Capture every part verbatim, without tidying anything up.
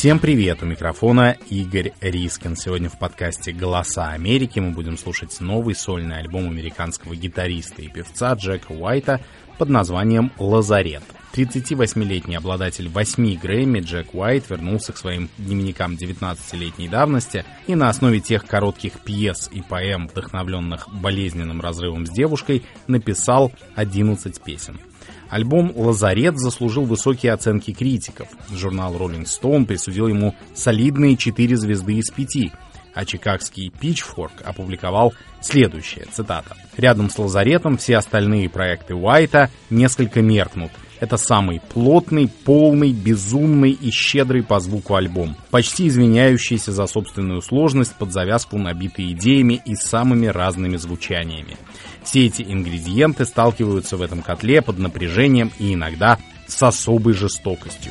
Всем привет! У микрофона Игорь Рискин. Сегодня в подкасте «Голоса Америки» мы будем слушать новый сольный альбом американского гитариста и певца Джека Уайта под названием «Лазарет». тридцативосьмилетний обладатель восьми Грэмми Джек Уайт вернулся к своим дневникам девятнадцатилетней давности и на основе тех коротких пьес и поэм, вдохновленных болезненным разрывом с девушкой, написал одиннадцать песен. Альбом «Лазарет» заслужил высокие оценки критиков. Журнал Rolling Stone присудил ему солидные четыре звезды из пяти, а чикагский Pitchfork опубликовал следующее, цитата: «Рядом с «Лазаретом» все остальные проекты Уайта несколько меркнут. Это самый плотный, полный, безумный и щедрый по звуку альбом, почти извиняющийся за собственную сложность, под завязку набитый идеями и самыми разными звучаниями. Все эти ингредиенты сталкиваются в этом котле под напряжением и иногда с особой жестокостью».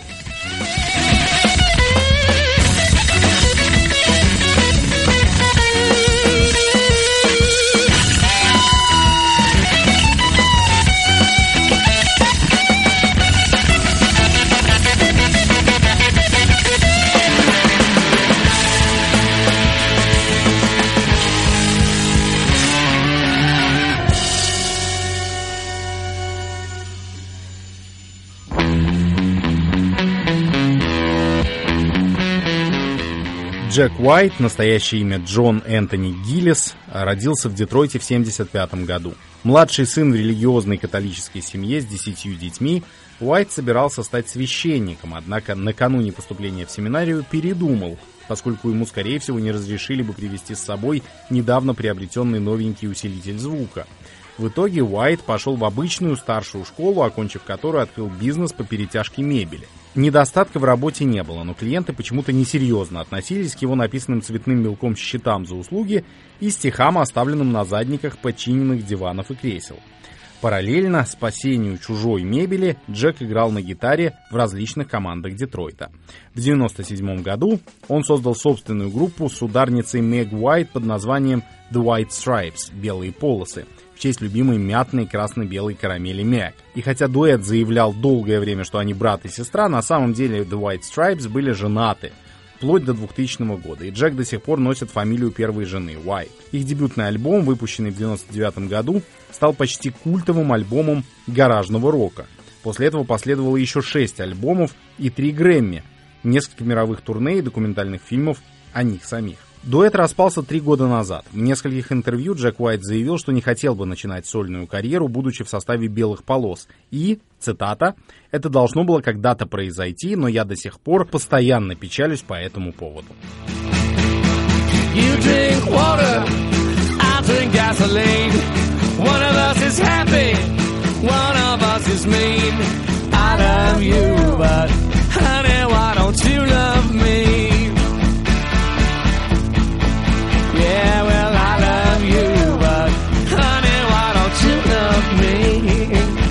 Джек Уайт, настоящее имя Джон Энтони Гиллис, родился в Детройте в семьдесят пятом году. Младший сын в религиозной католической семье с десятью детьми, Уайт собирался стать священником, однако накануне поступления в семинарию передумал, поскольку ему, скорее всего, не разрешили бы привезти с собой недавно приобретенный новенький усилитель звука. В итоге Уайт пошел в обычную старшую школу, окончив которую открыл бизнес по перетяжке мебели. Недостатка в работе не было, но клиенты почему-то несерьезно относились к его написанным цветным мелком счетам за услуги и стихам, оставленным на задниках подчиненных диванов и кресел. Параллельно спасению чужой мебели Джек играл на гитаре в различных командах Детройта. В девяносто седьмом году он создал собственную группу с ударницей Мэг Уайт под названием The White Stripes – «Белые полосы», в честь любимой мятной красно-белой карамели Мэг. И хотя дуэт заявлял долгое время, что они брат и сестра, на самом деле The White Stripes были женаты вплоть до двухтысячного года, и Джек до сих пор носит фамилию первой жены – Уайт. Их дебютный альбом, выпущенный в девяносто девятом году, стал почти культовым альбомом гаражного рока. После этого последовало еще шесть альбомов и три Грэмми, несколько мировых турне и документальных фильмов о них самих. Дуэт распался три года назад. В нескольких интервью Джек Уайт заявил, что не хотел бы начинать сольную карьеру, будучи в составе «Белых полос». И, цитата, «это должно было когда-то произойти, но я до сих пор постоянно печалюсь по этому поводу». You drink water, I drink gasoline. One of us is happy, one of us is mean. I love you, but honey, why don't you love me? Yeah, well, I love you, but honey, why don't you love me?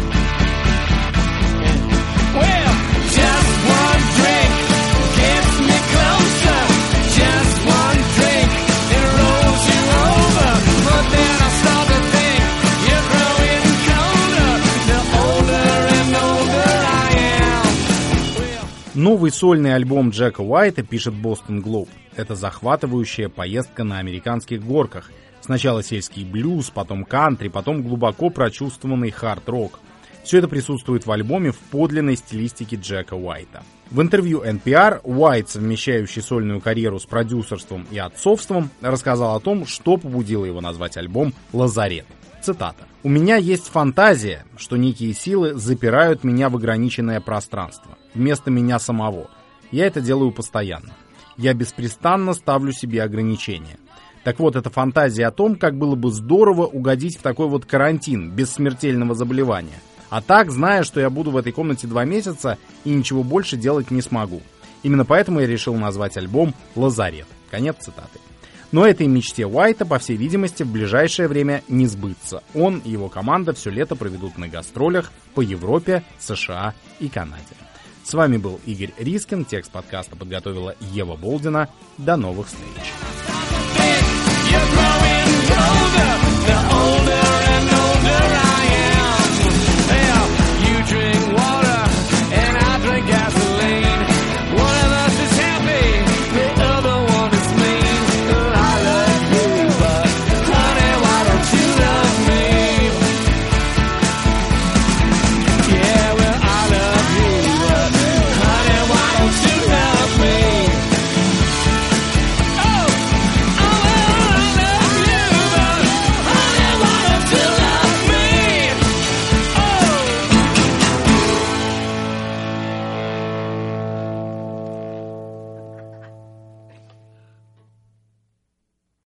Well, just one drink gets me closer. Just one drink, it rolls you over. But then I start to think you're growing colder. The older and older I am. Well... Новый сольный альбом Джека Уайта, пишет Boston Globe, это захватывающая поездка на американских горках. Сначала сельский блюз, потом кантри, потом глубоко прочувствованный хард-рок. Все это присутствует в альбоме в подлинной стилистике Джека Уайта. В интервью эн пи ар Уайт, совмещающий сольную карьеру с продюсерством и отцовством, рассказал о том, что побудило его назвать альбом «Лазарет». Цитата: «У меня есть фантазия, что некие силы запирают меня в ограниченное пространство, вместо меня самого. Я это делаю постоянно. Я беспрестанно ставлю себе ограничения. Так вот, это фантазия о том, как было бы здорово угодить в такой вот карантин, без смертельного заболевания. А так, зная, что я буду в этой комнате два месяца и ничего больше делать не смогу. Именно поэтому я решил назвать альбом «Лазарет». Конец цитаты. Но этой мечте Уайта, по всей видимости, в ближайшее время не сбыться. Он и его команда все лето проведут на гастролях по Европе, США и Канаде. С вами был Игорь Рискин. Текст подкаста подготовила Ева Болдина. До новых встреч.